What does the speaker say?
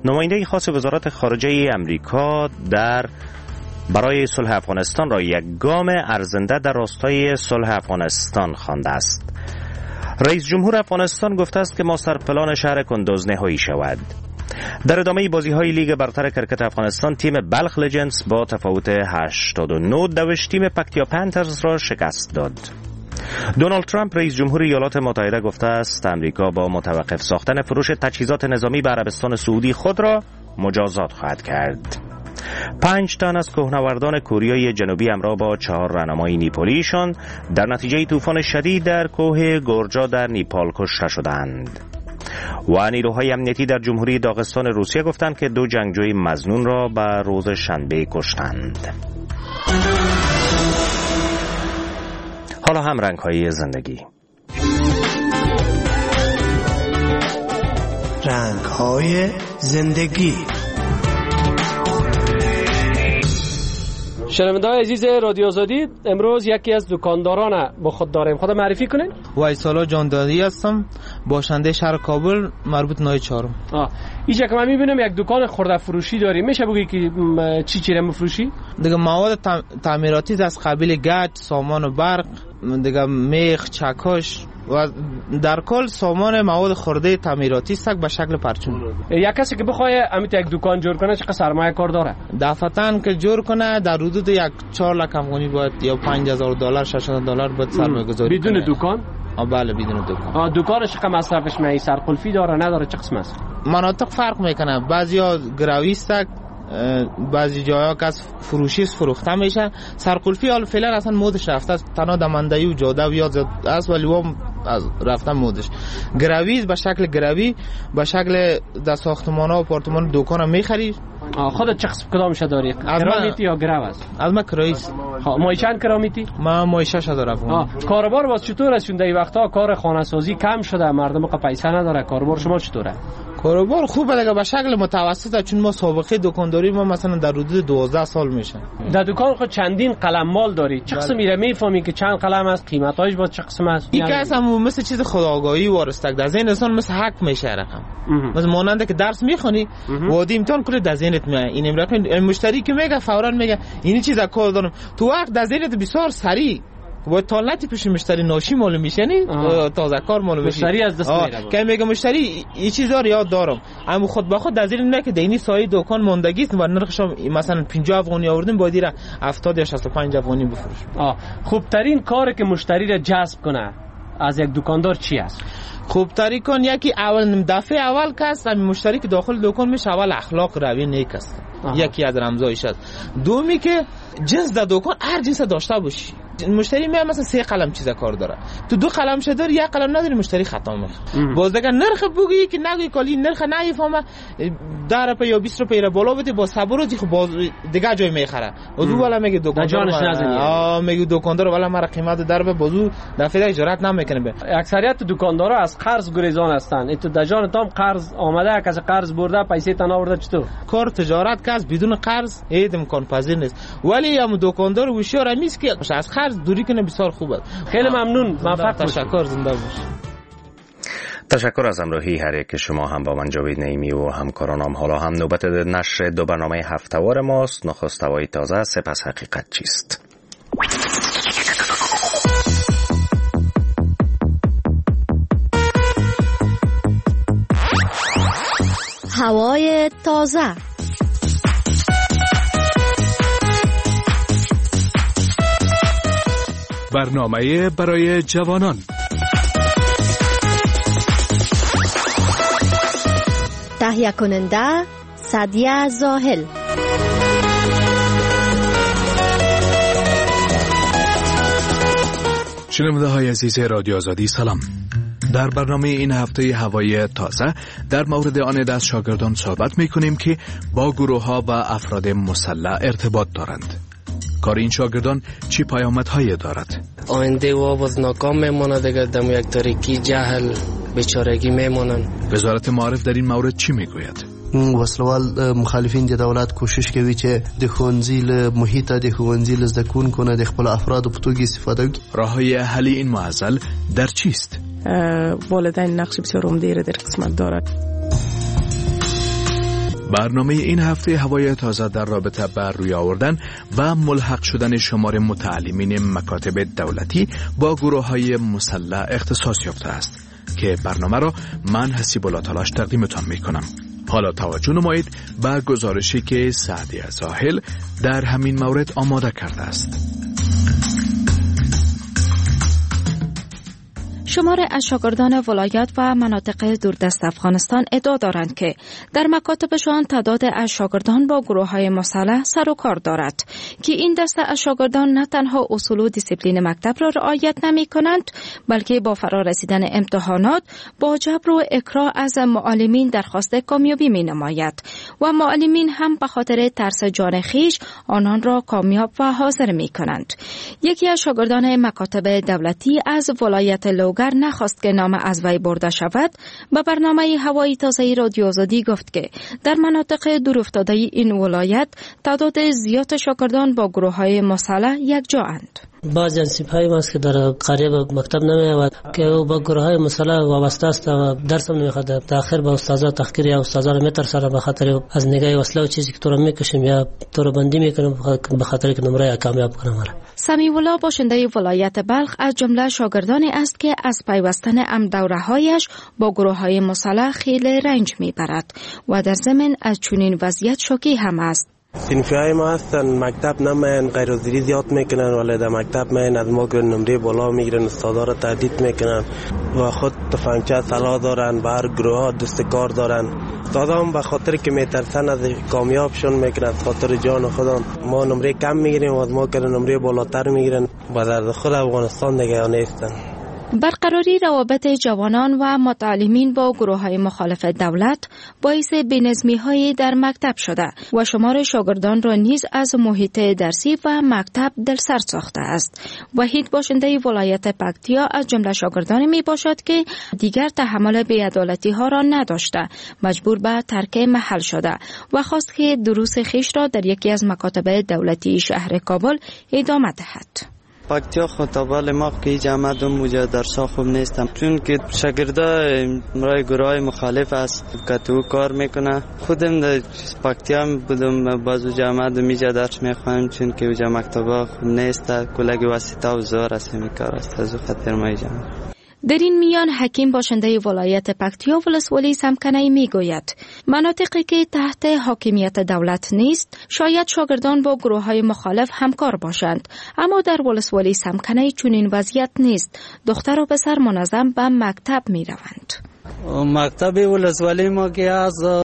نماینده خاص وزارت خارجه امریکا برای صلح افغانستان را یک گام ارزنده در راستای صلح افغانستان خوانده است. رئیس جمهور افغانستان گفته است که ما سرپلان شهر کندوز نهایی شود. در ادامه بازی‌های لیگ برتر کرکت افغانستان تیم بلخ لجندز با تفاوت 89 دوش تیم پکتیا پنترز را شکست داد. دونالد ترامپ رئیس جمهور ایالات متحده گفته است امریکا با متوقف ساختن فروش تجهیزات نظامی به عربستان سعودی خود را مجازات خواهد کرد. 5 تن از کوهنوردان کوریای جنوبی همراه با 4 راهنمای نیپالیشان در نتیجه طوفان شدید در کوه گورجا در نیپال کشته شدند. و نیروهای امنیتی در جمهوری داغستان روسیه گفتند که 2 جنگجوی مظنون را به روز شنبه کشتند. حالا هم رنگ‌های زندگی. رنگ‌های زندگی. شنونده‌های عزیز رادیو آزادی، امروز یکی از دکانداران با خود داریم. خود معرفی کنین. وایسالا جاندادی هستم، باشنده شهر کابل، مربوط نای 4. اینجا که من میبینم یک دکان خرده فروشی داری. میشه بگی که چی را میفروشی؟ دیگه مواد تعمیراتی از قبیل گچ، سامان برق، دیگه میخ، چکش و در کل سامان مواد خرده تعمیراتی است به شکل پرچم. یک کسی که بخواد امیت یک دکان جور کنه چقدر سرمایه کار داره؟ دفعتاً که جور کنه در حدود 4 لک افغانی باید یا $5,000 $6,000 باید سرمایه گذاری بدون دکان؟ بله بدون دکان. دکانش چقدر مصرفش میای؟ سرقلفی داره نداره؟ چه قسم است؟ مناطق فرق میکنه. بعضیا گراویست، بعضی جاها که از فروشی فروخته میشه. سرقلفی حال فعلا اصلا مودش رفته است، تنها دمندهی و جاده و یاد است، ولی هم از رفتن مودش. گراوی به شکل گراوی به شکل در ساختمان ها و آپارتمان دکان میخری. خودت چه قسم کدامش داری؟ کرامیتی یا گراو است؟ از ما کرایست. مای چند کرامیتی؟ ما مای 6 دارم. کاروبار واس چطور است؟ چون این وقتا کار خانه سازی کم شده، مردم که پیسه نداره. کاروبار شما چطوره؟ کاروبار خوبه دیگه، به شکل متوسطه، چون ما سابقه دکانداری ما مثلا در حدود 12 سال میشه. در دکان خود چندین قلم مال داری. چه قسم میره میفهمی که چند قلم است، قیمتاش با چه قسم است؟ این که اصلا مثل چیز خودآگاهی وارستک در ذهن انسان، مثل حق میشه رقم. مثلا ماننده که درس میخونی وادی امتحان کنی در ذهنت میاد این امر مشتری که میگه فورا میگه این چیزا کار دارم، تو وقت در ذهنت بسیار سریع و طالتی پیش مشتری ناشی معلوم میشه، نه تازه کار معلوم میشه، مشتری از دست میره. که میگه مشتری این چیزا رو یاد دارم، اما خود به خود در ذهن میاد که دینی سایه دکان ماندگی است و نرخش مثلا 50 افغانی آوردیم باید 70 یا 65 افغانی بفروش. خوب ترین کاری که مشتری را جذب کنه از یک دکاندار چی است؟ خوب طریقان یکی اول دفعه اول کس مشتری که داخل دکان میشه اول اخلاق روی نیک است. یکی از رمزایش است. دومی که جنس در دکان هر جنس داشته باشی. مشتری میاد مثلا 3 قلم چیزا کار داره، تو 2 قلم شدار 1 قلم نداری، مشتری خطا میخوره. باز دیگه نرخ بگی که نگی کالی نرخ نمیفهمه 10 روپیه یا 20 روپیه بالا بده با صبر و خب باز دیگه جای میخره. بازو والا میگه دکاندار میگه دکاندار والا مرا قیمت در به بازو دفعه اجارت نمیکنه. به اکثریت دکاندارا از قرض گریزان هستن. تو در جان تام قرض آمده، کسی قرض برده پیسه تن آورده، چطور کار تجارت کس بدون قرض عید امکان پذیر نیست. ولی هم دکاندار هوشیار میست که از قرض دوری کنه بسیار خوبه. خیلی ممنون، موفق تشکر، زنده باش. تشکر از همراهی هر یک شما، هم با من جاوید نعیمی و همکارانم. حالا هم نوبت نشر 2 برنامه هفته‌وار ماست. نخست هوای تازه، سپس حقیقت چیست. هوای تازه. برنامه برای جوانان. تهیه کننده سعدیه زاهل. شنونده های عزیز رادیو آزادی، سلام. در برنامه این هفته هوای تازه در مورد آن دست شاگردان صحبت می کنیم که با گروه ها و افراد مسلح ارتباط دارند. کار این شاگردان چی پیامدهایی دارد؟ آینده و باز ناکام میمونه دیگه، دم یک تاریکی، جهل، بیچارگی میمونن. وزارت معارف در این مورد چی میگوید؟ وسلوال مخالفین د دولت کوشش کوي چې د ښوونځي له محیط د ښوونځي له زده کوونکو نه د خپل افرادو په توګه استفاده وکړي. راههای حل این معضل در چیست؟ والدین نقش بسیار عمده در قسمت دارد. برنامه این هفته هوای تازه در رابطه با روی آوردن و ملحق شدن شمار متعلمین مکاتب دولتی با گروه‌های مسلح اختصاص یافته است که برنامه را من حسیب الله تلاش تقدیمتان میکنم. حالا توجه نمایید به گزارشی که سعدی زاهل در همین مورد آماده کرده است. شمار از شاگردان ولایات و مناطق دوردست افغانستان ادعا دارند که در مکاتبشان تعداد از شاگردان با گروه‌های مسلح سر و کار دارد که این دسته از شاگردان نه تنها اصول و دیسیپلین مکتب را رعایت نمی‌کنند بلکه با فرا رسیدن امتحانات با جبر و اکراه از معلمین درخواست کامیابی می‌نماید و معلمین هم به خاطر ترس جان خویش آنان را کامیاب و حاضر می‌کنند. یکی از شاگردان مکاتب دولتی از ولایت لوگر نخواست که نام از وی برده شود به برنامه هوای تازه رادیو آزادی گفت که در مناطق دورافتاده این ولایت تعداد زیاد شاگردان با گروه‌های مسلح یکجااند. بعضی از سپاهی هست که در قریب مکتب نمی‌آید که او با گروه‌های مسلح وابسته است و درس هم نمی‌خواند. تأخیر به استادا تحقیر یا استادا را می‌ترسانه به خاطر از نگاه وسله و چیزی که تو را می‌کشیم یا تو را بندی می‌کنیم به خاطر که نمره کامیاب کنیم. سمیع الله باشنده ولایت بلخ از جمله شاگردانی است که از پیوستن دوره‌هایش با گروه‌های مسلح خیلی رنج می‌برد و در ضمن از چنین وضعیت شوکی هم است. صنفی‌های ما هستن مکتب نمیان، غیرحاضری زیاد میکنن ولی در مکتب میان از ما نمره بالا میگیرن، استادا را تهدید میکنن و خود تفنگچه سلاح دارن، به هر گروه ها دست کار دارن. استادا هم به خاطر که میترسن از کامیابشون میکنن، خاطر جان خودم ما نمره کم میگیریم و از ما که نمره بالاتر میگیرن و در خود افغانستان دیگه نیستن. برقراری روابط جوانان و متعلمین با گروه‌های مخالف دولت باعث بی‌نظمی‌های در مکتب شده و شمار شاگردان را نیز از محیط درسی و مکتب دلسرد ساخته است. وحید باشنده ولایت پکتیا از جمله شاگردانی میباشد که دیگر تحمل بی‌عدالتی‌ها را نداشته، مجبور به ترک محل شده و خواست که دروس خویش را در یکی از مکاتب دولتی شهر کابل ادامه دهد. پکتیا خطابال ما که جماعت موجه درسا خوب نیستم چون که شاگردا مرای گروهای مخالف است که تو کار میکنه. خودم در پکتیا بودم بازو جماعت میجا درس میخوام چون که اوجا مکتبا خوب نیست، کلگ واسطه و زور است میکار است از خاطر ما جماعت. در این میان حکیم باشنده ولایت پکتیا ولسوالی سمکنه‌ای میگوید مناطقی که تحت حاکمیت دولت نیست شاید شاگردان با گروه‌های مخالف همکار باشند، اما در ولسوالی سمکنه‌ای چنین وضعیت نیست. دختر و پسر منظم به مکتب میروند. مکتب ولسوالی ما که از